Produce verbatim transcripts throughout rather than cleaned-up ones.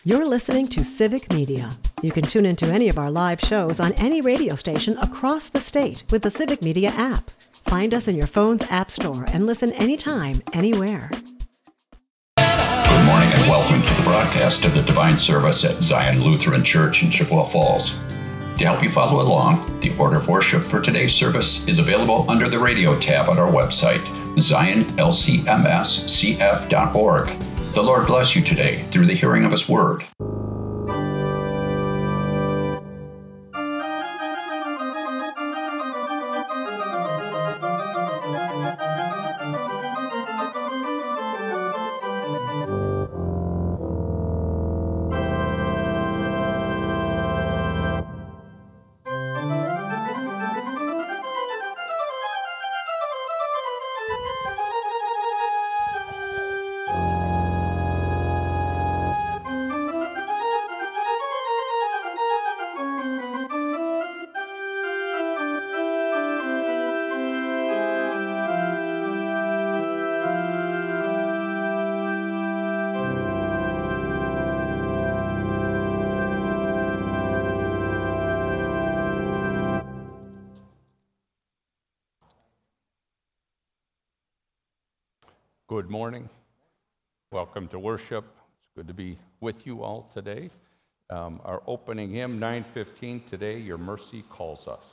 You're listening to Civic Media. You can tune into any of our live shows on any radio station across the state with the Civic Media app. Find us in your phone's app store and listen anytime, anywhere. Good morning and welcome to the broadcast of the Divine Service at Zion Lutheran Church in Chippewa Falls. To help you follow along, the order of worship for today's service is available under the radio tab on our website, zion l c m s c f dot org. The Lord bless you today through the hearing of His Word. Good morning. Welcome to worship. It's good to be with you all today. Um, our opening hymn, nine fifteen, today, Your Mercy Calls Us.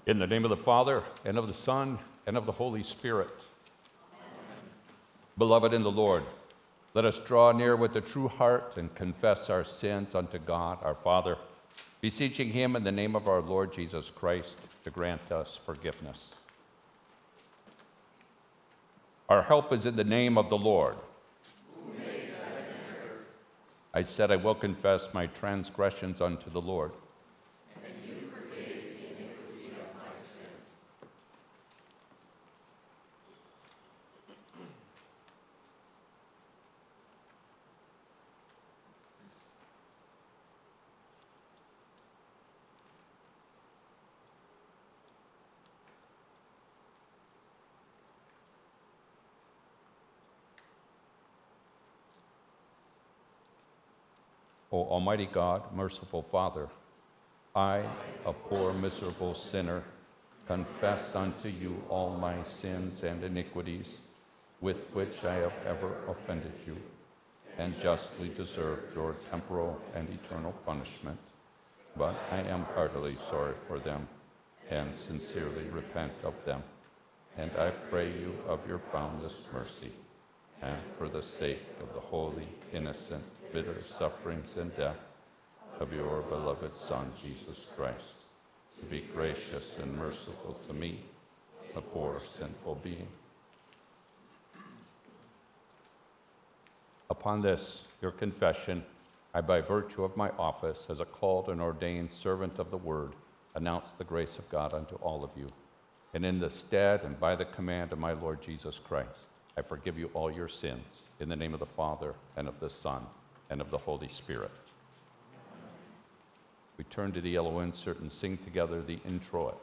In the name of the Father, and of the Son, and of the Holy Spirit. Amen. Beloved in the Lord, let us draw near with a true heart and confess our sins unto God our Father, beseeching him in the name of our Lord Jesus Christ to grant us forgiveness. Our help is in the name of the Lord. Who made heaven and earth. I said, I will confess my transgressions unto the Lord. O Almighty God, merciful Father, I, a poor miserable sinner, confess unto you all my sins and iniquities, with which I have ever offended you, and justly deserved your temporal and eternal punishment. But I am heartily sorry for them, and sincerely repent of them. And I pray you of your boundless mercy, and for the sake of the holy, innocent, bitter sufferings and death of your beloved Son, Jesus Christ, to be gracious and merciful to me, a poor sinful being. Upon this, your confession, I, by virtue of my office as a called and ordained servant of the Word, announce the grace of God unto all of you. And in the stead and by the command of my Lord Jesus Christ, I forgive you all your sins, in the name of the Father, and of the Son, and of the Holy Spirit. We turn to the yellow insert and sing together the introit.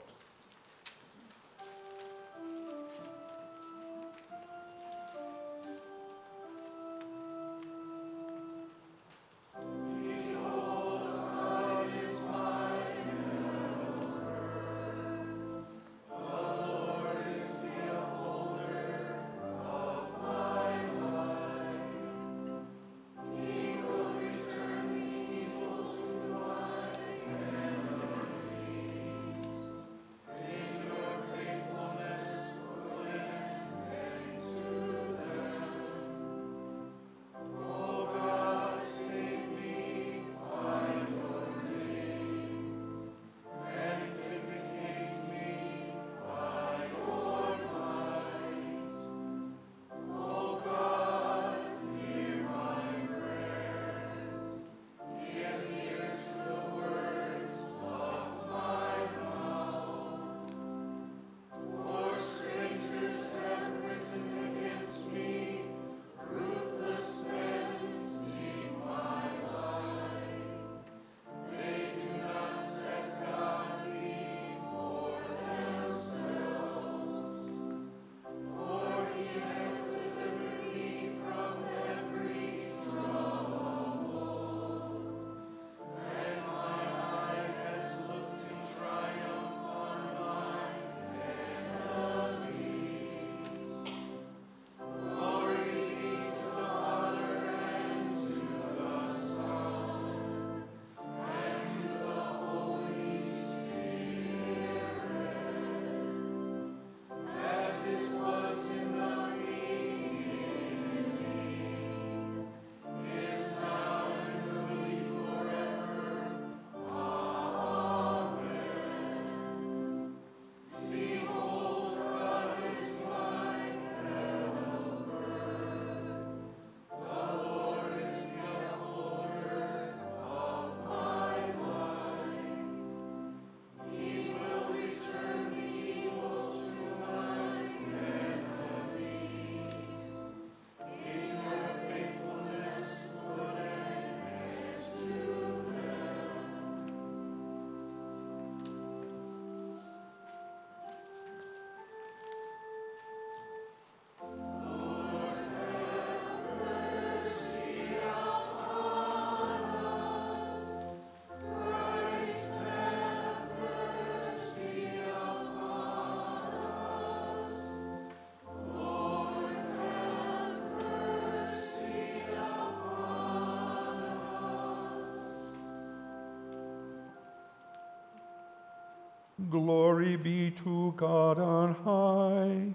Glory be to God on high.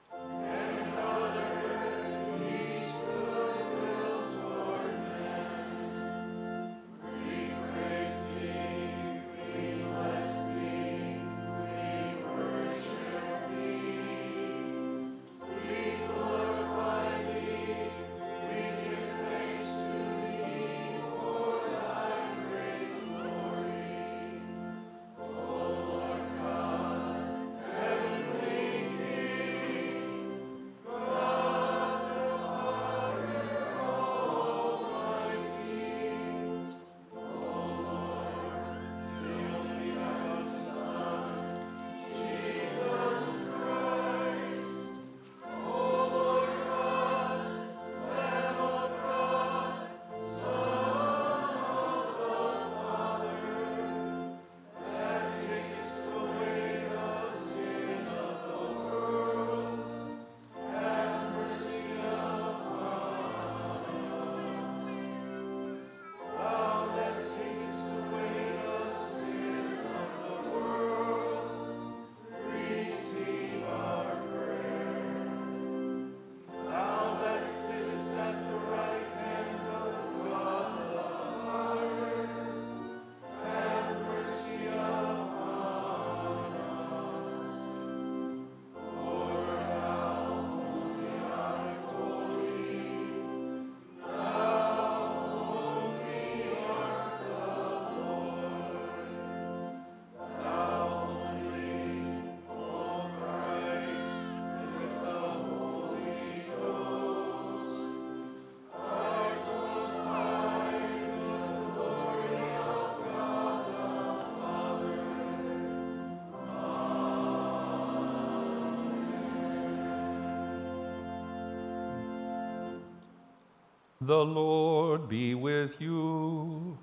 The Lord be with you.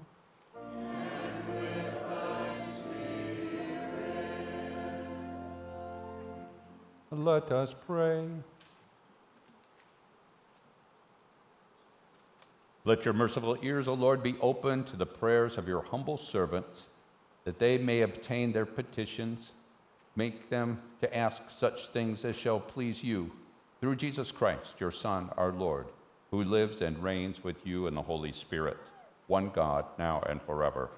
And with thy spirit. Let us pray. Let your merciful ears, O Lord, be open to the prayers of your humble servants, that they may obtain their petitions. Make them to ask such things as shall please you, through Jesus Christ, your Son, our Lord, who lives and reigns with you in the Holy Spirit, one God, now and forever.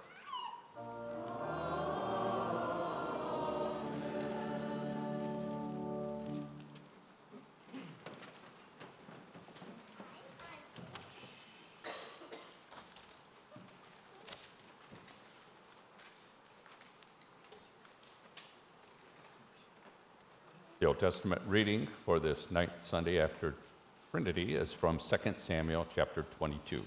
The Old Testament reading for this ninth Sunday after Trinity is from Second Samuel chapter twenty-two.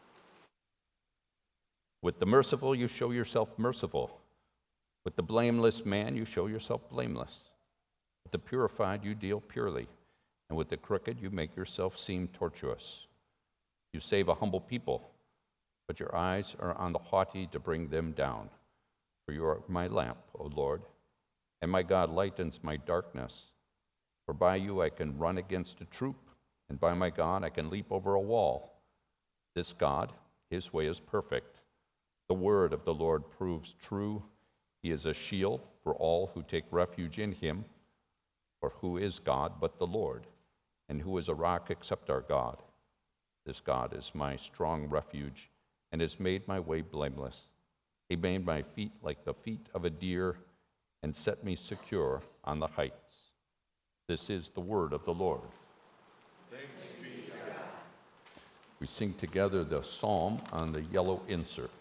With the merciful you show yourself merciful. With the blameless man you show yourself blameless. With the purified you deal purely, and with the crooked you make yourself seem tortuous. You save a humble people, but your eyes are on the haughty to bring them down. For you are my lamp, O Lord, and my God lightens my darkness. For by you I can run against a troop, and by my God I can leap over a wall. This God, his way is perfect. The word of the Lord proves true. He is a shield for all who take refuge in him. For who is God but the Lord? And who is a rock except our God? This God is my strong refuge, and has made my way blameless. He made my feet like the feet of a deer, and set me secure on the heights. This is the word of the Lord. Thanks be to God. We sing together the psalm on the yellow insert.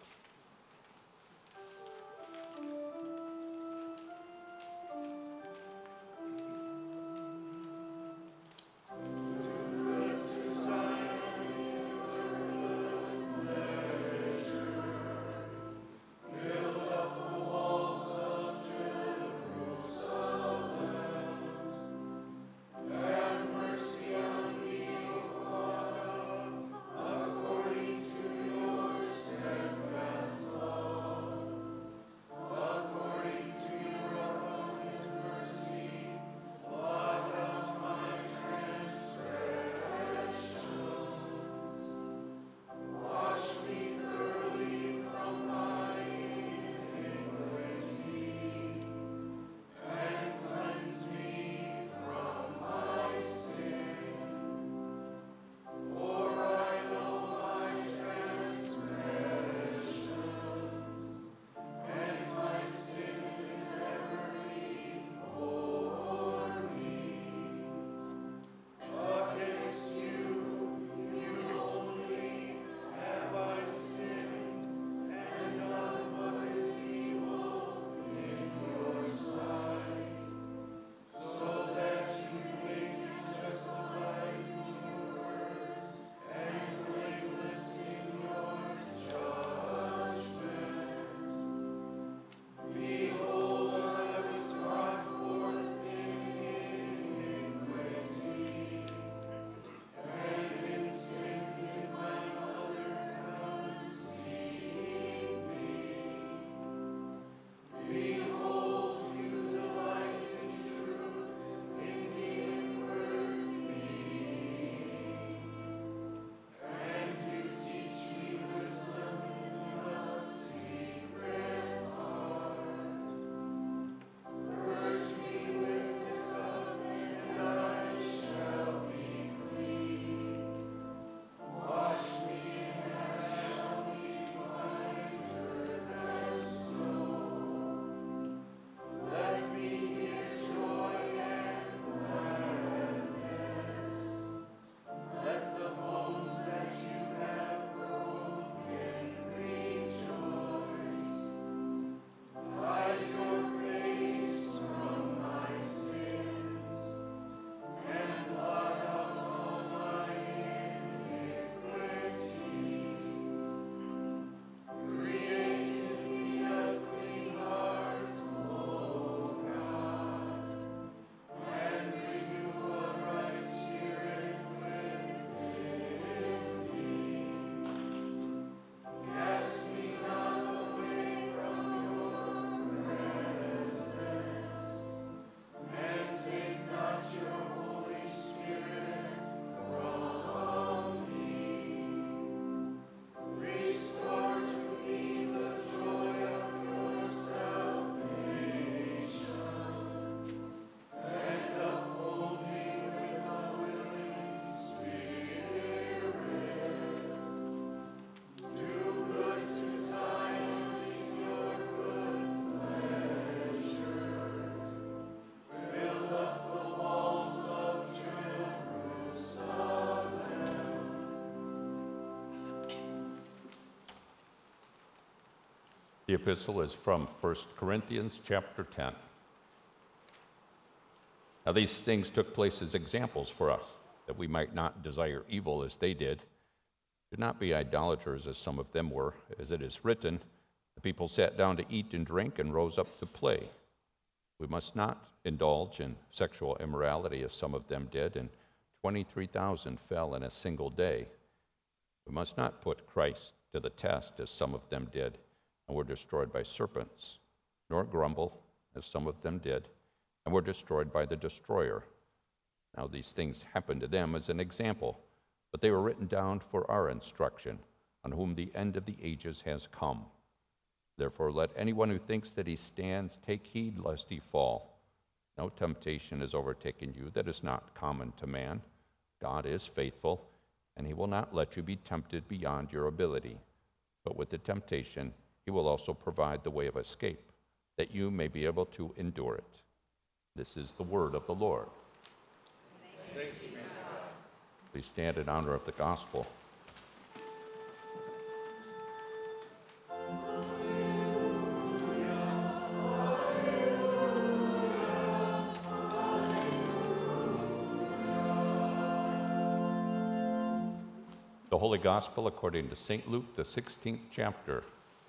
According to your steadfast The epistle is from First Corinthians chapter ten. Now these things took place as examples for us, that we might not desire evil as they did. Do not be idolaters as some of them were. As it is written, the people sat down to eat and drink and rose up to play. We must not indulge in sexual immorality as some of them did, and twenty-three thousand fell in a single day. We must not put Christ to the test as some of them did, and were destroyed by serpents, nor grumble as some of them did, and were destroyed by the destroyer. Now these things happened to them as an example, but they were written down for our instruction, on whom the end of the ages has come. Therefore let anyone who thinks that he stands take heed lest he fall. No temptation has overtaken you that is not common to man. God is faithful, and he will not let you be tempted beyond your ability. But with the temptation, he will also provide the way of escape, that you may be able to endure it. This is the word of the Lord. Thanks be to God. Please stand in honor of the gospel. The Holy Gospel according to Saint Luke, the sixteenth chapter.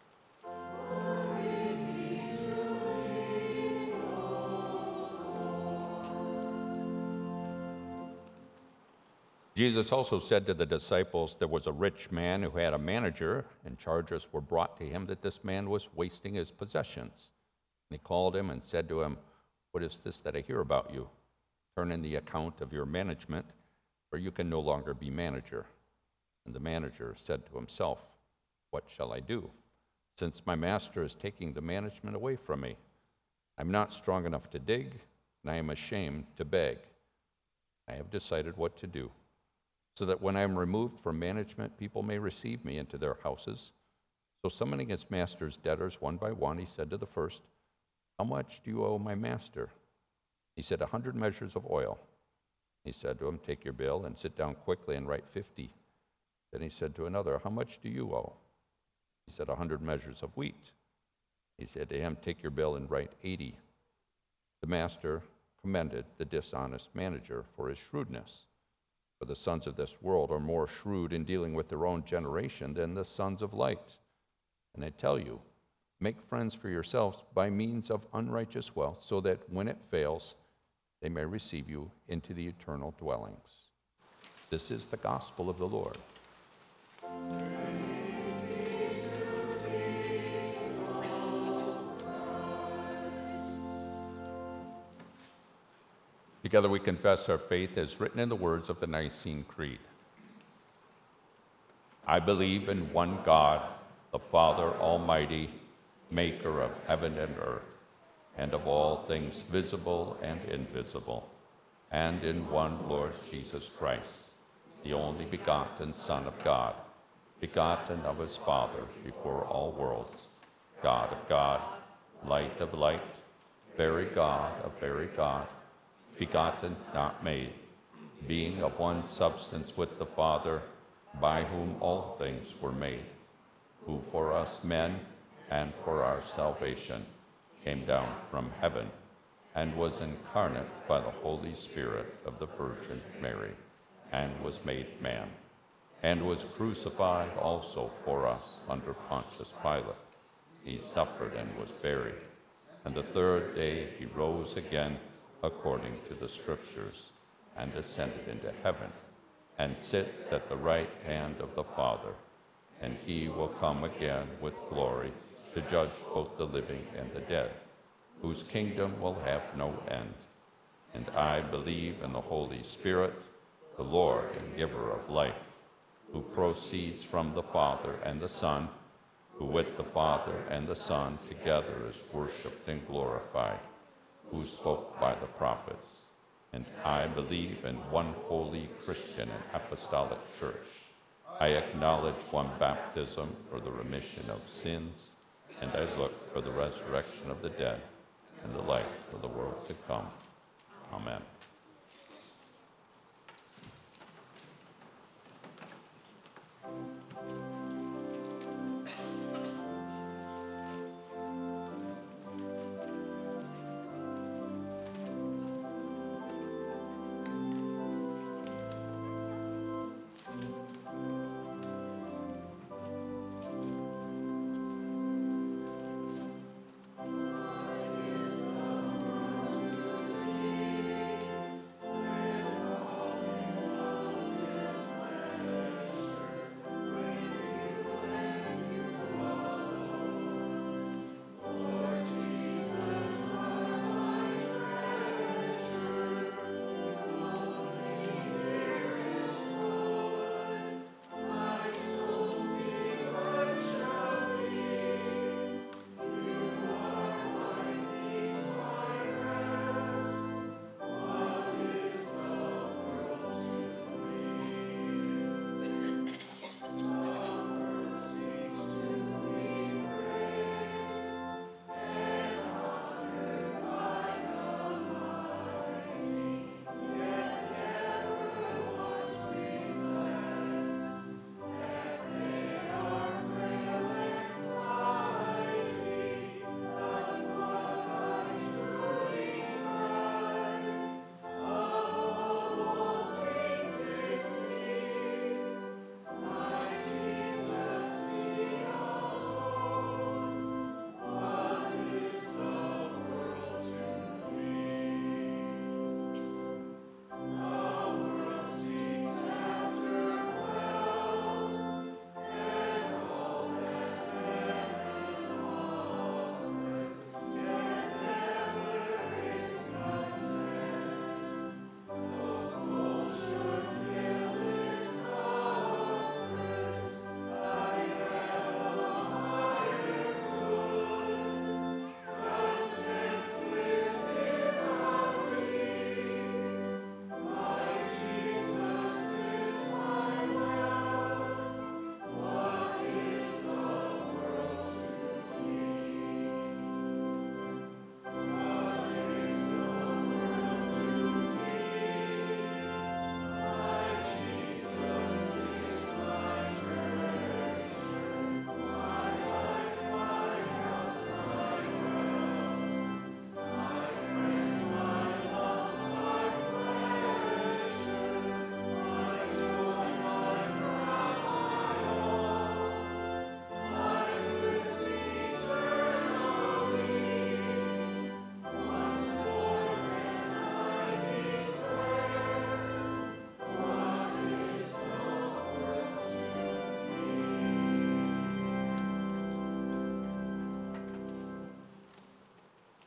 Jesus also said to the disciples, there was a rich man who had a manager, and charges were brought to him that this man was wasting his possessions. And he called him and said to him, what is this that I hear about you? Turn in the account of your management, for you can no longer be manager. And the manager said to himself, what shall I do, since my master is taking the management away from me? I'm not strong enough to dig, and I am ashamed to beg. I have decided what to do, so that when I am removed from management, people may receive me into their houses. So summoning his master's debtors one by one, he said to the first, how much do you owe my master? He said, a hundred measures of oil. He said to him, take your bill and sit down quickly and write fifty. Then he said to another, how much do you owe? He said, a hundred measures of wheat. He said to him, take your bill and write eighty. The master commended the dishonest manager for his shrewdness. For the sons of this world are more shrewd in dealing with their own generation than the sons of light. And I tell you, make friends for yourselves by means of unrighteous wealth, so that when it fails, they may receive you into the eternal dwellings. This is the gospel of the Lord. Together we confess our faith as written in the words of the Nicene Creed. I believe in one God, the Father Almighty, maker of heaven and earth, and of all things visible and invisible, and in one Lord Jesus Christ, the only begotten Son of God, begotten of his Father before all worlds, God of God, light of light, very God of very God, begotten, not made, being of one substance with the Father, by whom all things were made, who for us men and for our salvation came down from heaven and was incarnate by the Holy Spirit of the Virgin Mary, and was made man, and was crucified also for us under Pontius Pilate. He suffered and was buried, and the third day he rose again according to the Scriptures, and ascended into heaven, and sits at the right hand of the Father, and he will come again with glory to judge both the living and the dead, whose kingdom will have no end. And I believe in the Holy Spirit, the Lord and giver of life, who proceeds from the Father and the Son, who with the Father and the Son together is worshipped and glorified, who spoke by the prophets. And I believe in one holy Christian and apostolic church. I acknowledge one baptism for the remission of sins, and I look for the resurrection of the dead and the life of the world to come. Amen.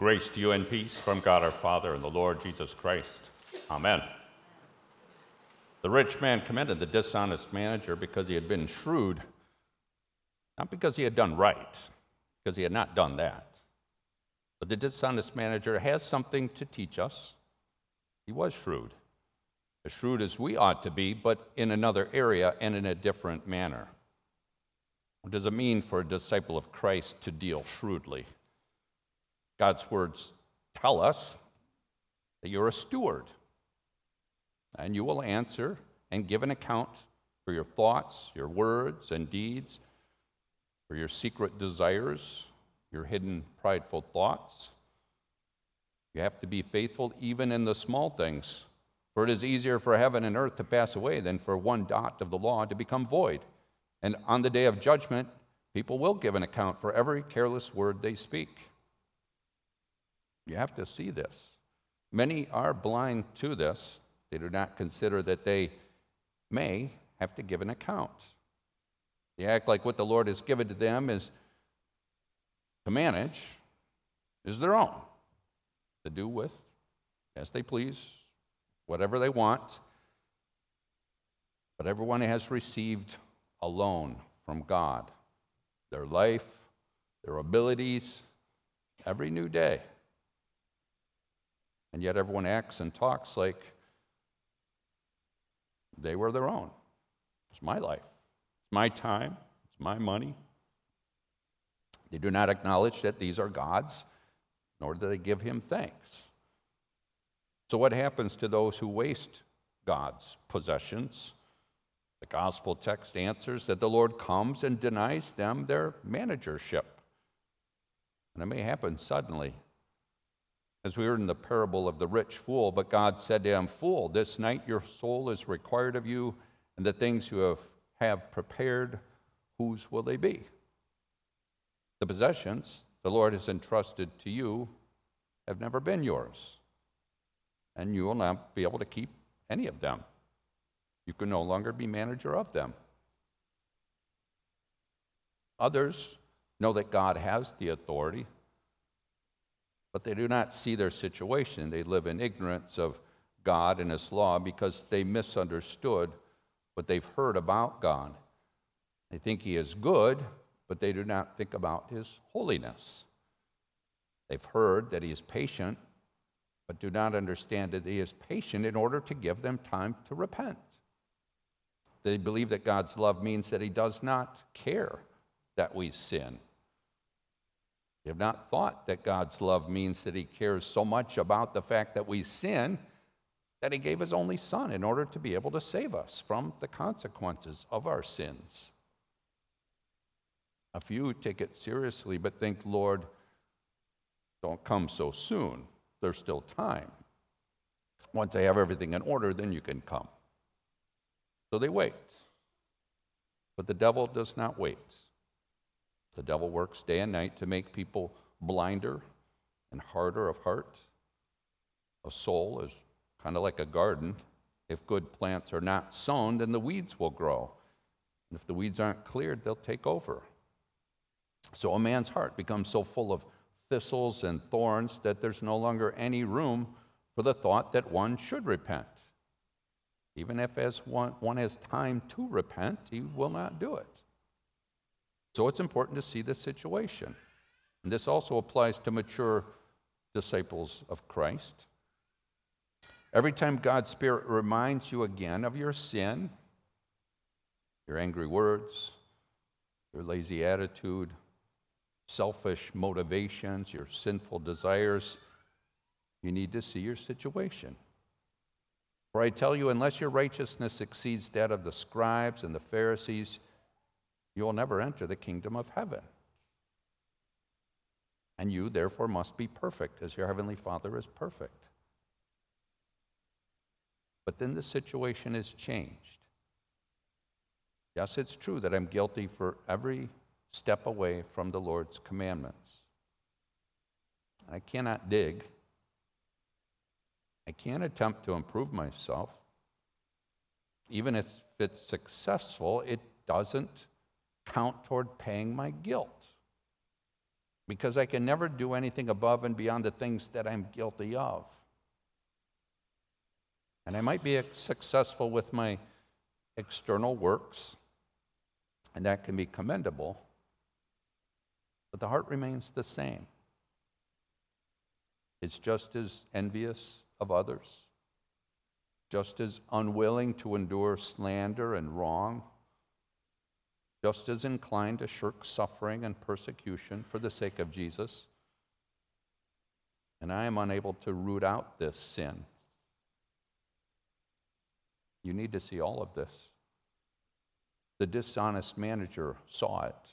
Grace to you and peace from God our Father and the Lord Jesus Christ. Amen. The rich man commended the dishonest manager because he had been shrewd, not because he had done right, because he had not done that. But the dishonest manager has something to teach us. He was shrewd, as shrewd as we ought to be, but in another area and in a different manner. What does it mean for a disciple of Christ to deal shrewdly? God's words tell us that you're a steward, and you will answer and give an account for your thoughts, your words and deeds, for your secret desires, your hidden prideful thoughts. You have to be faithful even in the small things, for it is easier for heaven and earth to pass away than for one dot of the law to become void. And on the day of judgment, people will give an account for every careless word they speak. You have to see this. Many are blind to this. They do not consider that they may have to give an account. They act like what the Lord has given to them is to manage is their own, to do with as they please, whatever they want. But everyone has received a loan from God, their life, their abilities, every new day. And yet everyone acts and talks like they were their own. It's my life. It's my time. It's my money. They do not acknowledge that these are God's, nor do they give him thanks. So what happens to those who waste God's possessions? The gospel text answers that the Lord comes and denies them their managership. And it may happen suddenly. As we heard in the parable of the rich fool, but God said to him, "Fool, this night your soul is required of you, and the things you have, have prepared, whose will they be?" The possessions the Lord has entrusted to you have never been yours, and you will not be able to keep any of them. You can no longer be manager of them. Others know that God has the authority, but they do not see their situation. They live in ignorance of God and his law because they misunderstood what they've heard about God. They think he is good, but they do not think about his holiness. They've heard that he is patient, but do not understand that he is patient in order to give them time to repent. They believe that God's love means that he does not care that we sin. They have not thought that God's love means that he cares so much about the fact that we sin that he gave his only son in order to be able to save us from the consequences of our sins. A few take it seriously but think, "Lord, don't come so soon. There's still time. Once I have everything in order, then you can come." So they wait. But the devil does not wait. The devil works day and night to make people blinder and harder of heart. A soul is kind of like a garden. If good plants are not sown, then the weeds will grow. And if the weeds aren't cleared, they'll take over. So a man's heart becomes so full of thistles and thorns that there's no longer any room for the thought that one should repent. Even if as one, one has time to repent, he will not do it. So it's important to see this situation. And this also applies to mature disciples of Christ. Every time God's Spirit reminds you again of your sin, your angry words, your lazy attitude, selfish motivations, your sinful desires, you need to see your situation. For I tell you, unless your righteousness exceeds that of the scribes and the Pharisees, you will never enter the kingdom of heaven. And you, therefore, must be perfect, as your heavenly Father is perfect. But then the situation is changed. Yes, it's true that I'm guilty for every step away from the Lord's commandments. I cannot dig. I can't attempt to improve myself. Even if it's successful, it doesn't count toward paying my guilt. because I can never do anything above and beyond the things that I'm guilty of. And I might be successful with my external works, and that can be commendable, but the heart remains the same. It's just as envious of others, just as unwilling to endure slander and wrong, just as inclined to shirk suffering and persecution for the sake of Jesus. And I am unable to root out this sin. You need to see all of this. The dishonest manager saw it.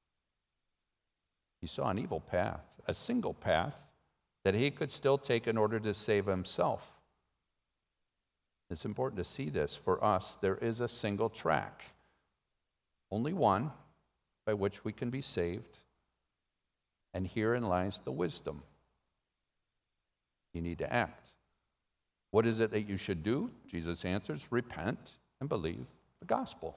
He saw an evil path, a single path that he could still take in order to save himself. It's important to see this. For us, there is a single track, only one by which we can be saved, and herein lies the wisdom. You need to act. What is it that you should do? Jesus answers, repent and believe the gospel.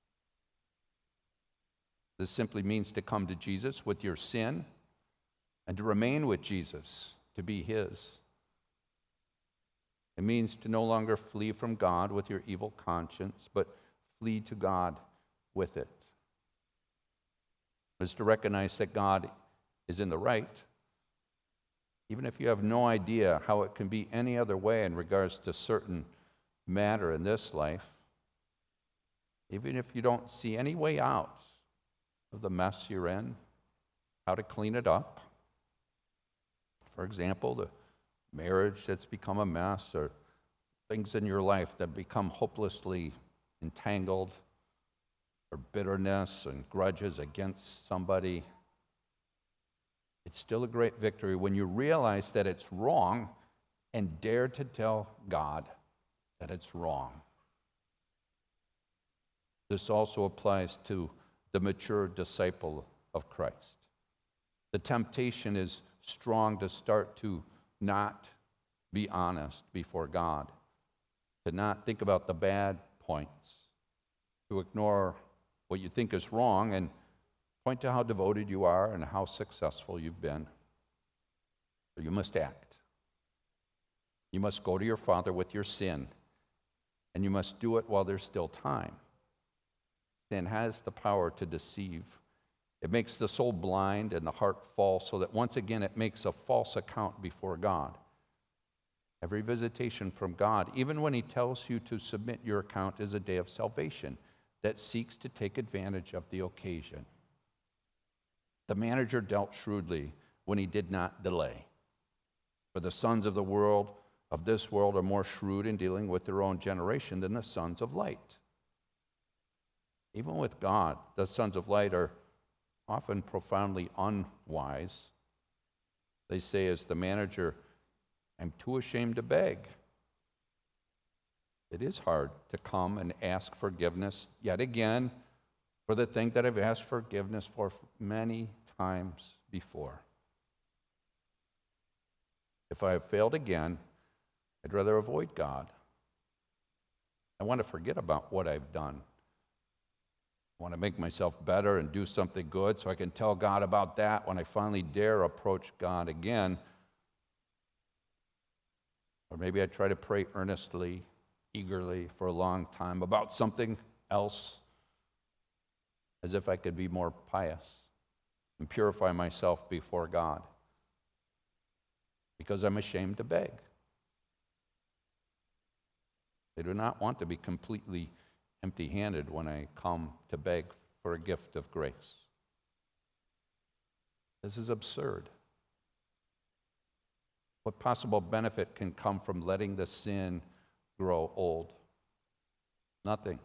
This simply means to come to Jesus with your sin and to remain with Jesus, to be his. It means to no longer flee from God with your evil conscience, but flee to God with it. It's to recognize that God is in the right, even if you have no idea how it can be any other way in regards to certain matter in this life, even if you don't see any way out of the mess you're in, how to clean it up. For example, the marriage that's become a mess, or things in your life that become hopelessly entangled, or bitterness and grudges against somebody. It's still a great victory when you realize that it's wrong and dare to tell God that it's wrong. This also applies to the mature disciple of Christ. The temptation is strong to start to not be honest before God, to not think about the bad points, to ignore what you think is wrong and point to how devoted you are and how successful you've been. So you must act. You must go to your Father with your sin, and you must do it while there's still time. Sin has the power to deceive. It makes the soul blind and the heart false, so that once again it makes a false account before God. Every visitation from God, even when he tells you to submit your account, is a day of salvation that seeks to take advantage of the occasion. The manager dealt shrewdly when he did not delay. For the sons of the world, of this world, are more shrewd in dealing with their own generation than the sons of light. Even with God, the sons of light are often profoundly unwise. They say, as the manager, I'm too ashamed to beg. It is hard to come and ask forgiveness yet again for the thing that I've asked forgiveness for many times before. If I have failed again, I'd rather avoid God. I want to forget about what I've done. I want to make myself better and do something good so I can tell God about that when I finally dare approach God again. Or maybe I try to pray earnestly, eagerly for a long time about something else, as if I could be more pious and purify myself before God, because I'm ashamed to beg. I do not want to be completely empty-handed when I come to beg for a gift of grace. This is absurd. What possible benefit can come from letting the sin grow old? Nothing.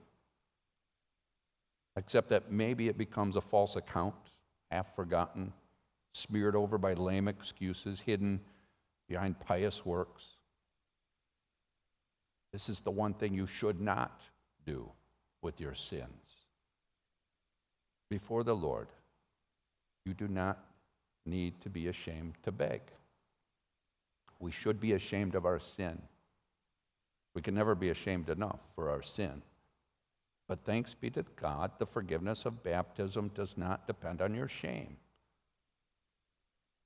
Except that maybe it becomes a false account, half forgotten, smeared over by lame excuses, hidden behind pious works. This is the one thing you should not do with your sins. Before the Lord, you do not need to be ashamed to beg. We should be ashamed of our sin. We can never be ashamed enough for our sin. But thanks be to God, the forgiveness of baptism does not depend on your shame.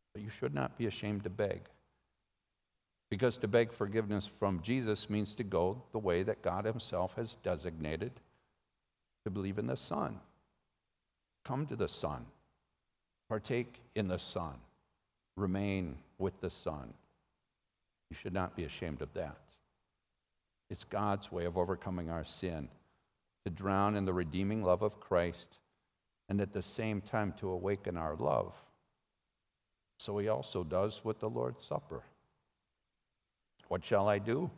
But you should not be ashamed to beg. Because to beg forgiveness from Jesus means to go the way that God himself has designated, to believe in the Son. Come to the Son. Partake in the Son. Remain with the Son. You should not be ashamed of that. It's God's way of overcoming our sin, to drown in the redeeming love of Christ, and at the same time to awaken our love. So he also does with the Lord's Supper. What shall I do?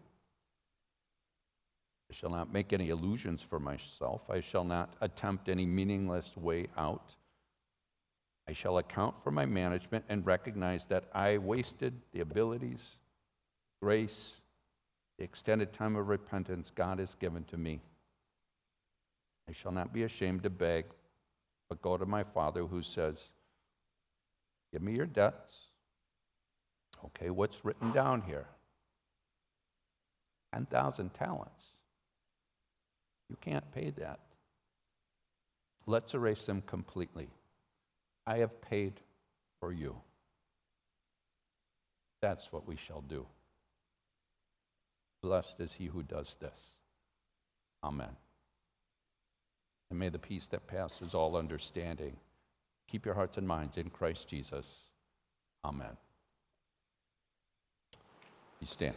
I shall not make any illusions for myself. I shall not attempt any meaningless way out. I shall account for my management and recognize that I wasted the abilities, grace, the extended time of repentance God has given to me. I shall not be ashamed to beg, but go to my Father who says, give me your debts. Okay, what's written down here? ten thousand talents. You can't pay that. Let's erase them completely. I have paid for you. That's what we shall do. Blessed is he who does this. Amen. And may the peace that passes all understanding keep your hearts and minds in Christ Jesus. Amen. You stand.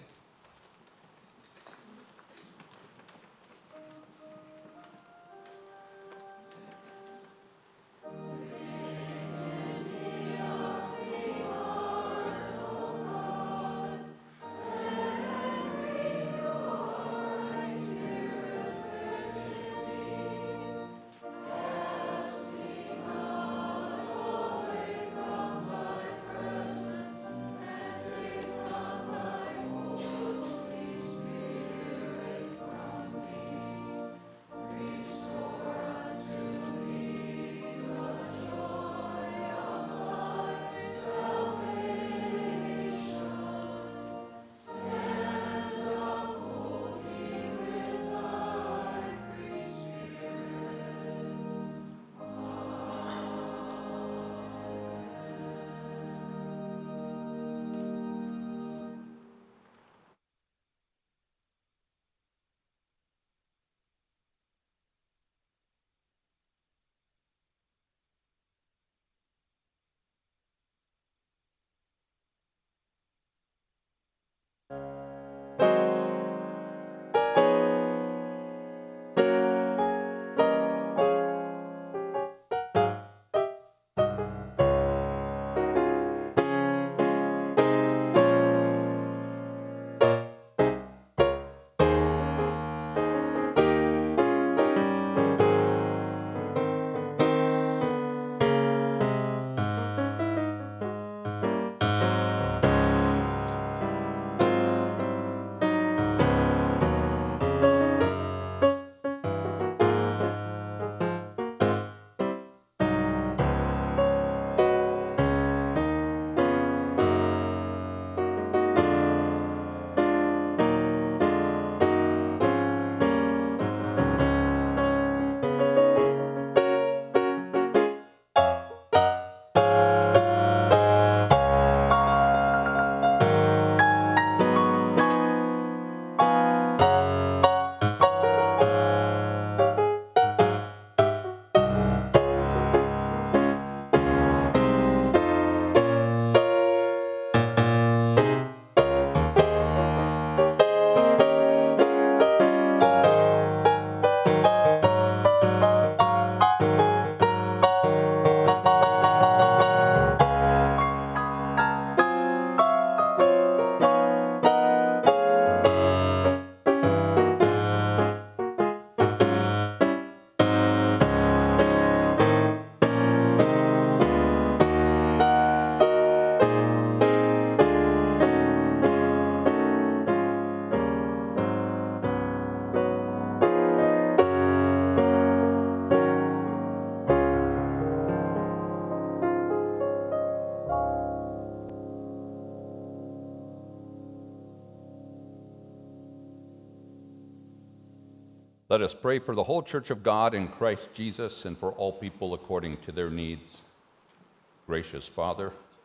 Let us pray for the whole church of God in Christ Jesus and for all people according to their needs. Gracious Father,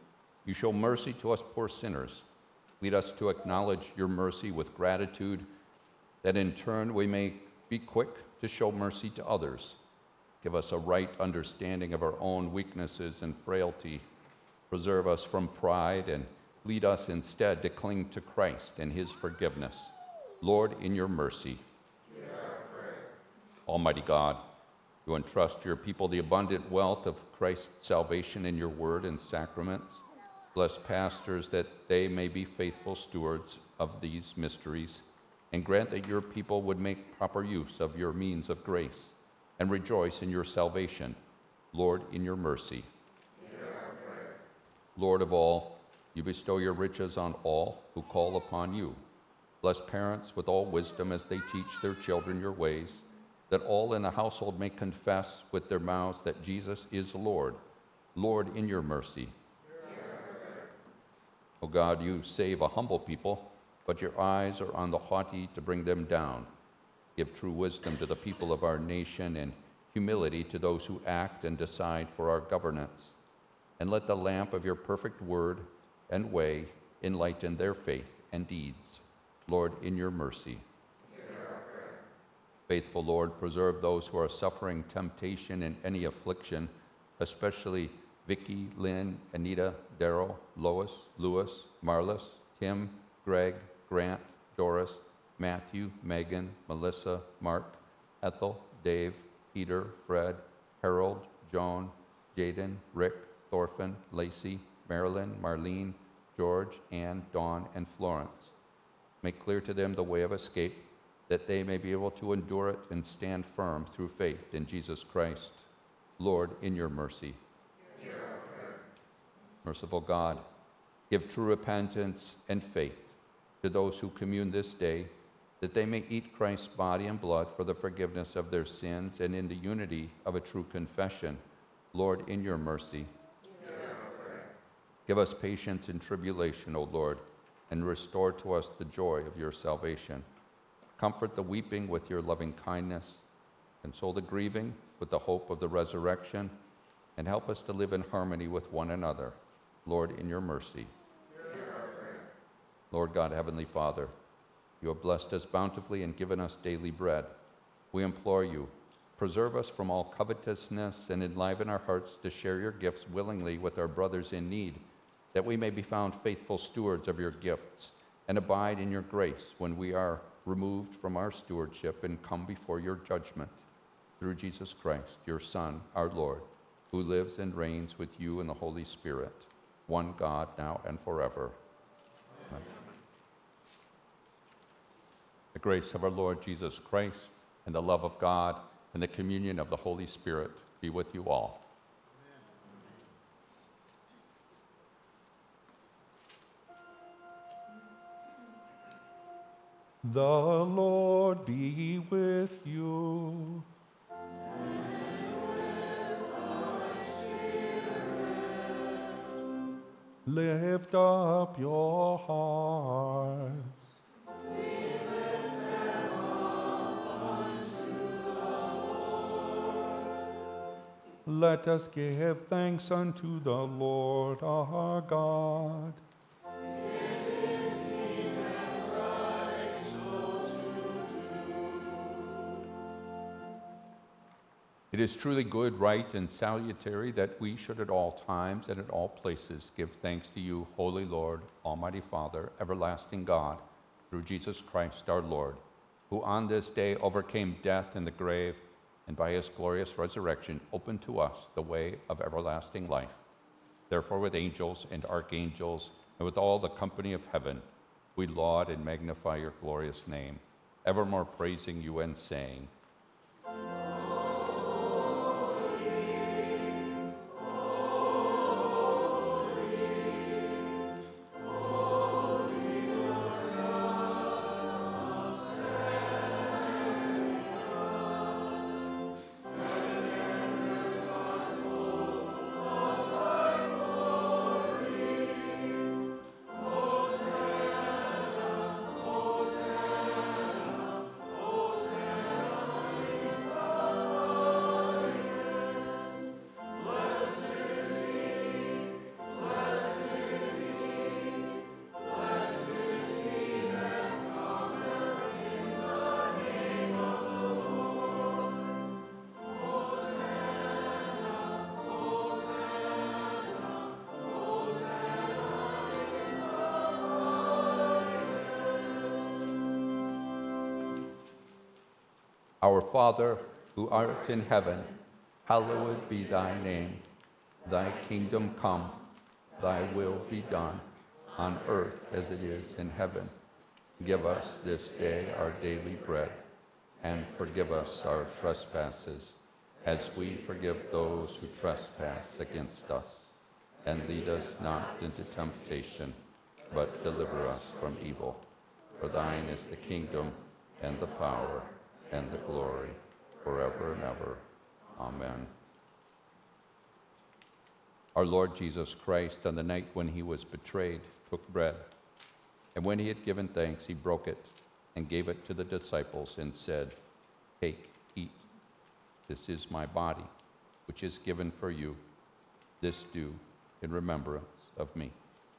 You show mercy to us poor sinners. Lead us to acknowledge your mercy with gratitude, that in turn we may be quick to show mercy to others. Give us a right understanding of our own weaknesses and frailty. Preserve us from pride and lead us instead to cling to Christ and his forgiveness. Lord, in your mercy. Hear our prayer. Almighty God, you entrust to your people the abundant wealth of Christ's salvation in your word and sacraments. Bless pastors that they may be faithful stewards of these mysteries, and grant that your people would make proper use of your means of grace and rejoice in your salvation. Lord, in your mercy. Hear our prayer. Lord of all, you bestow your riches on all who call upon you. Bless parents with all wisdom as they teach their children your ways, that all in the household may confess with their mouths that Jesus is Lord. Lord, in your mercy. O God, you save a humble people, but your eyes are on the haughty to bring them down. Give true wisdom to the people of our nation and humility to those who act and decide for our governance. And let the lamp of your perfect word and way enlighten their faith and deeds. Lord, in your mercy. Faithful Lord, preserve those who are suffering temptation in any affliction, especially Vicky, Lynn, Anita, Daryl, Lois, Lewis, Marlis, Tim, Greg, Grant, Doris, Matthew, Megan, Melissa, Mark, Ethel, Dave, Peter, Fred, Harold, Joan, Jaden, Rick, Thorfinn, Lacey, Marilyn, Marlene, George, Ann, Dawn, and Florence. Make clear to them the way of escape, that they may be able to endure it and stand firm through faith in Jesus Christ. Lord, in your mercy. Hear our prayer. Merciful God, give true repentance and faith to those who commune this day, that they may eat Christ's body and blood for the forgiveness of their sins and in the unity of a true confession. Lord, in your mercy. Hear our prayer. Give us patience in tribulation, O Lord, and restore to us the joy of your salvation. Comfort the weeping with your loving kindness, console the grieving with the hope of the resurrection, and help us to live in harmony with one another. Lord, in your mercy. Hear our prayer. Lord God, Heavenly Father, you have blessed us bountifully and given us daily bread. We implore you, preserve us from all covetousness and enliven our hearts to share your gifts willingly with our brothers in need, that we may be found faithful stewards of your gifts and abide in your grace when we are removed from our stewardship and come before your judgment. Through Jesus Christ, your Son, our Lord, who lives and reigns with you in the Holy Spirit, one God, now and forever. Amen. The grace of our Lord Jesus Christ and the love of God and the communion of the Holy Spirit be with you all. The Lord be with you. And with our spirit. Lift up your hearts. We lift them up unto the Lord. Let us give thanks unto the Lord our God. It is truly good, right, and salutary that we should at all times and at all places give thanks to you, Holy Lord, Almighty Father, everlasting God, through Jesus Christ our Lord, who on this day overcame death and the grave, and by his glorious resurrection opened to us the way of everlasting life. Therefore, with angels and archangels, and with all the company of heaven, we laud and magnify your glorious name, evermore praising you and saying, Our Father, who art in heaven, hallowed be thy name. Thy kingdom come, thy will be done, on earth as it is in heaven. Give us this day our daily bread, and forgive us our trespasses, as we forgive those who trespass against us. And lead us not into temptation, but deliver us from evil. For thine is the kingdom, and the power, and the glory, forever and ever. Amen. Our Lord Jesus Christ, on the night when he was betrayed, took bread, and when he had given thanks, he broke it and gave it to the disciples and said, "Take, eat. This is my body, which is given for you. This do in remembrance of me."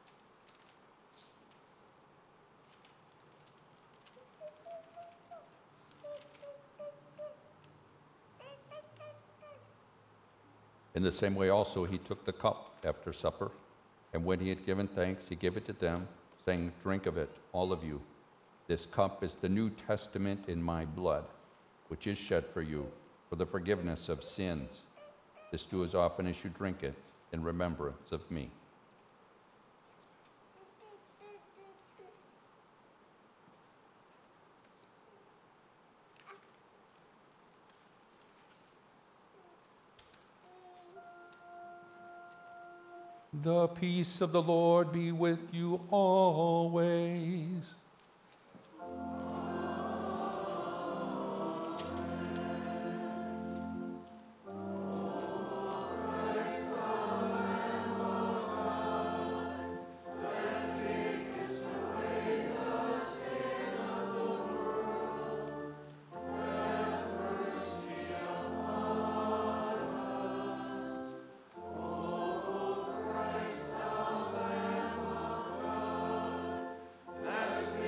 In the same way also he took the cup after supper, and when he had given thanks, he gave it to them, saying, "Drink of it, all of you. This cup is the New Testament in my blood, which is shed for you for the forgiveness of sins. This do as often as you drink it in remembrance of me." The peace of the Lord be with you always. That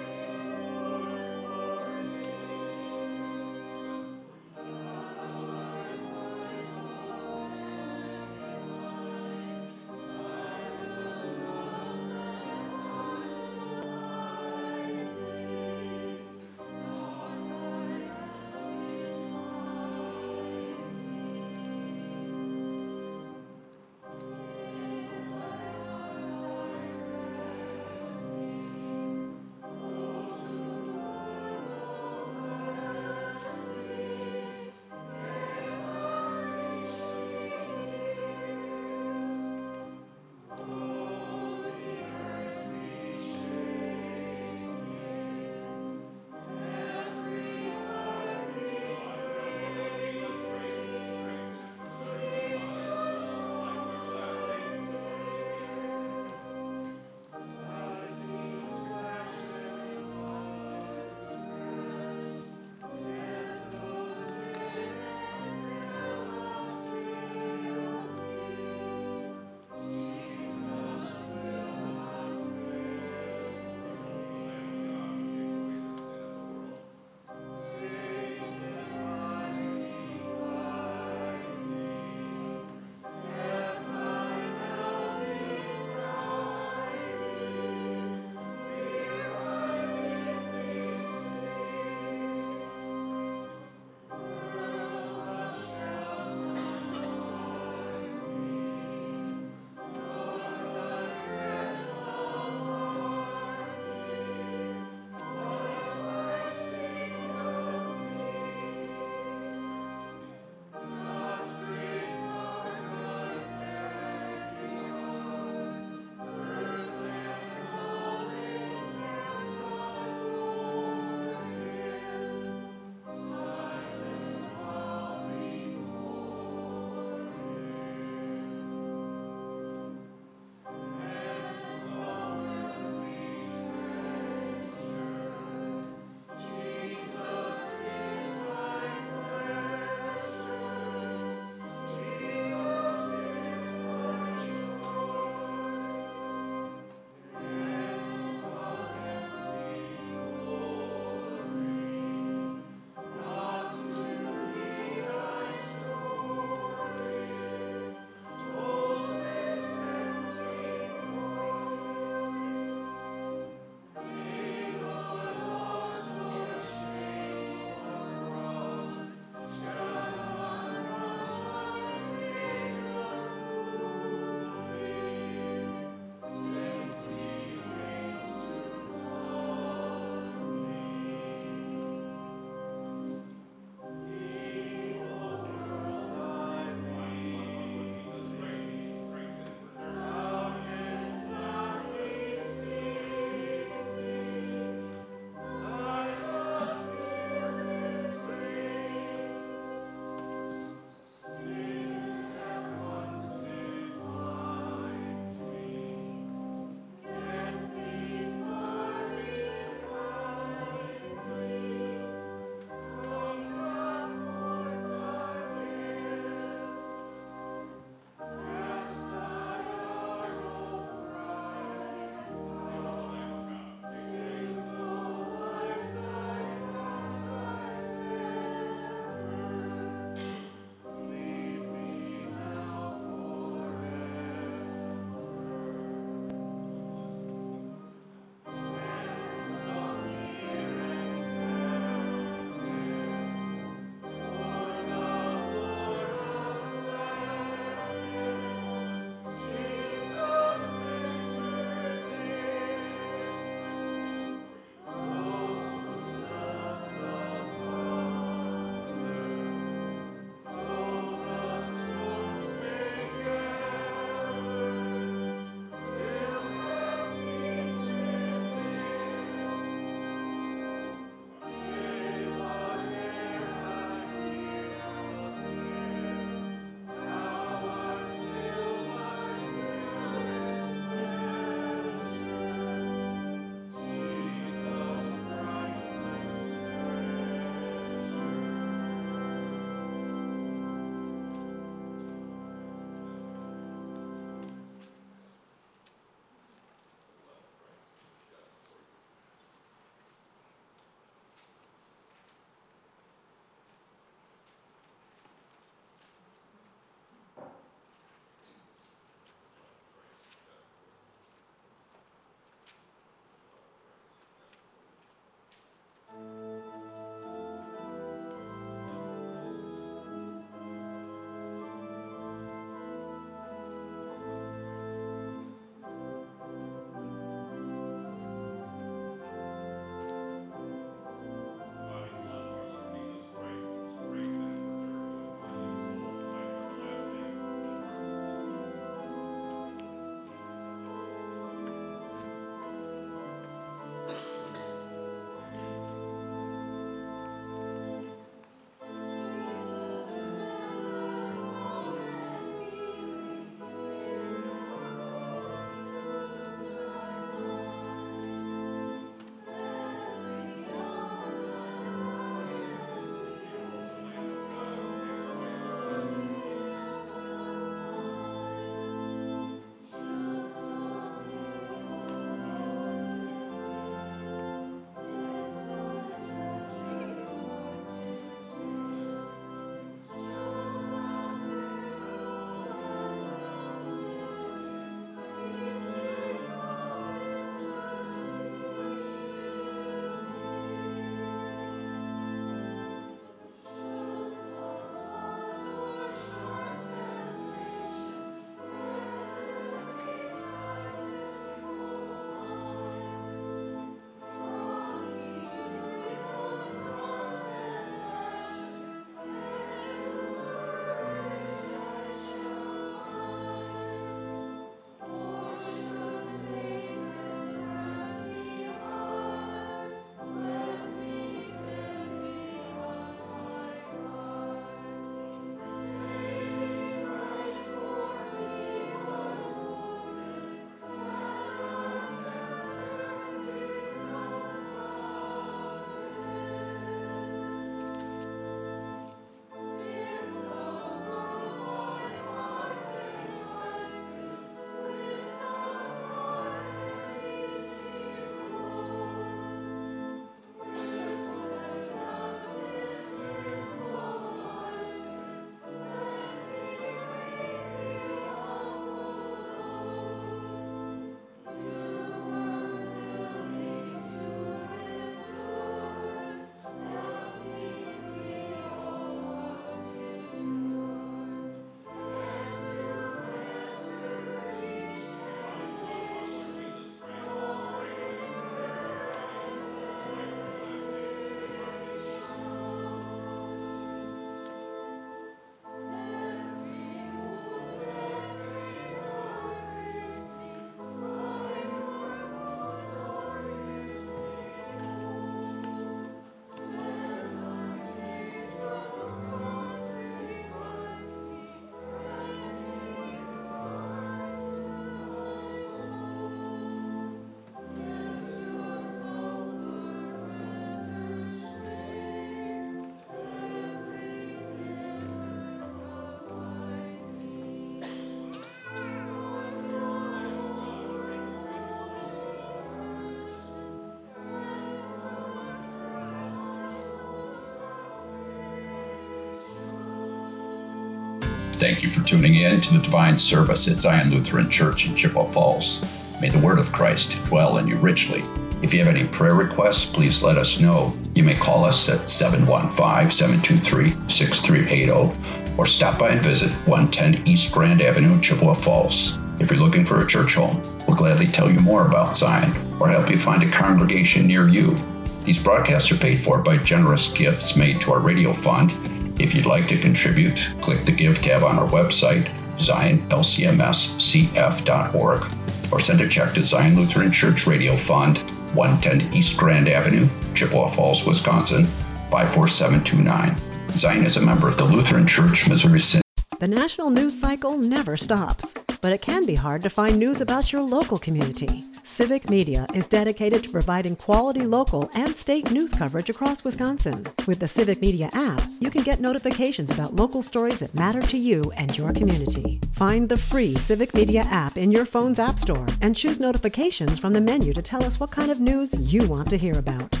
Thank you for tuning in to the Divine Service at Zion Lutheran Church in Chippewa Falls. May the word of Christ dwell in you richly. If you have any prayer requests, please let us know. You may call us at seven one five, seven two three, six three eight zero or stop by and visit one ten East Grand Avenue, Chippewa Falls. If you're looking for a church home, we'll gladly tell you more about Zion or help you find a congregation near you. These broadcasts are paid for by generous gifts made to our radio fund. If you'd like to contribute, click the Give tab on our website, zion l c m s c f dot org, or send a check to Zion Lutheran Church Radio Fund, one ten East Grand Avenue, Chippewa Falls, Wisconsin, five four seven two nine. Zion is a member of the Lutheran Church Missouri Synod. The national news cycle never stops, but it can be hard to find news about your local community. Civic Media is dedicated to providing quality local and state news coverage across Wisconsin. With the Civic Media app, you can get notifications about local stories that matter to you and your community. Find the free Civic Media app in your phone's app store and choose notifications from the menu to tell us what kind of news you want to hear about.